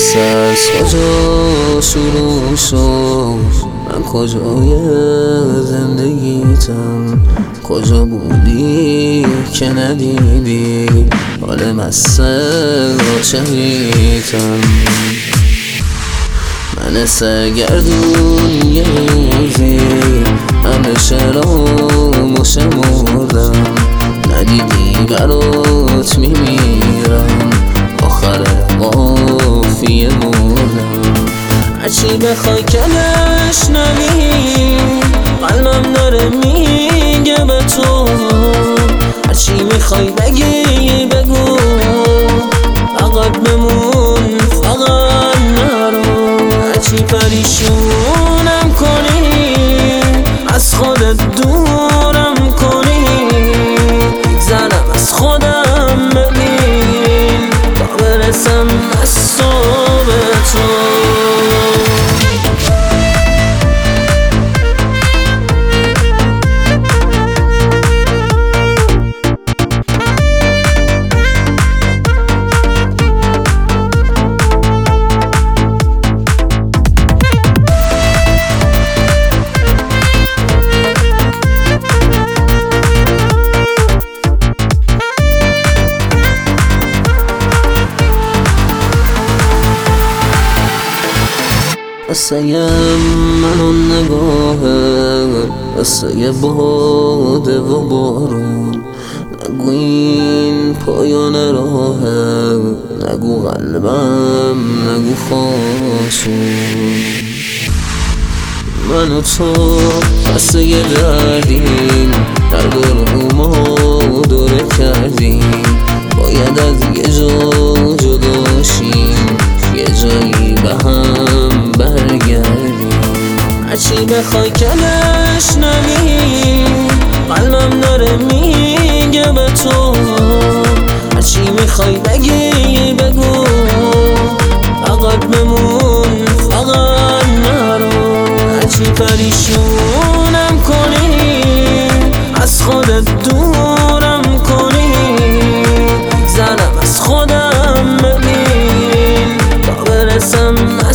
از کجا شروع شد؟ من کجای زندگیتم؟ کجا بودی که ندیدی حال مسته عاشقیتم؟ من سرگردون یه روزی همه شرام و شمردم، ندیدی برات میمیرم، آخر قافیه مردم. هرچی بخوای که نشنوی قلبم داره میگه به تو، هرچی میخوای بگی بگو، فقط بمون فقط نرو. هرچی پریشونم کنی از خودت دورم کنی، بگذرم از خودم ببین تا برسم از صبح تو. قصه من نگاهه، قصه باده و بارون، نگو این پایان راهه، نگو قلبم، نگو خاشون. من و تو قصه دردیم، درد رو ما دوره کردیم، باید از یه جا جدا شیم، یه جایی به هم برگردیم. هرچی بخوای که نشنوی قلبم داره میگه به تو، هرچی میخوای بگی بگو، فقط بمون فقط نرو. هرچی پریشونم کنی از خودت دورم کنی، بگذرم از خودم ببین تا برسم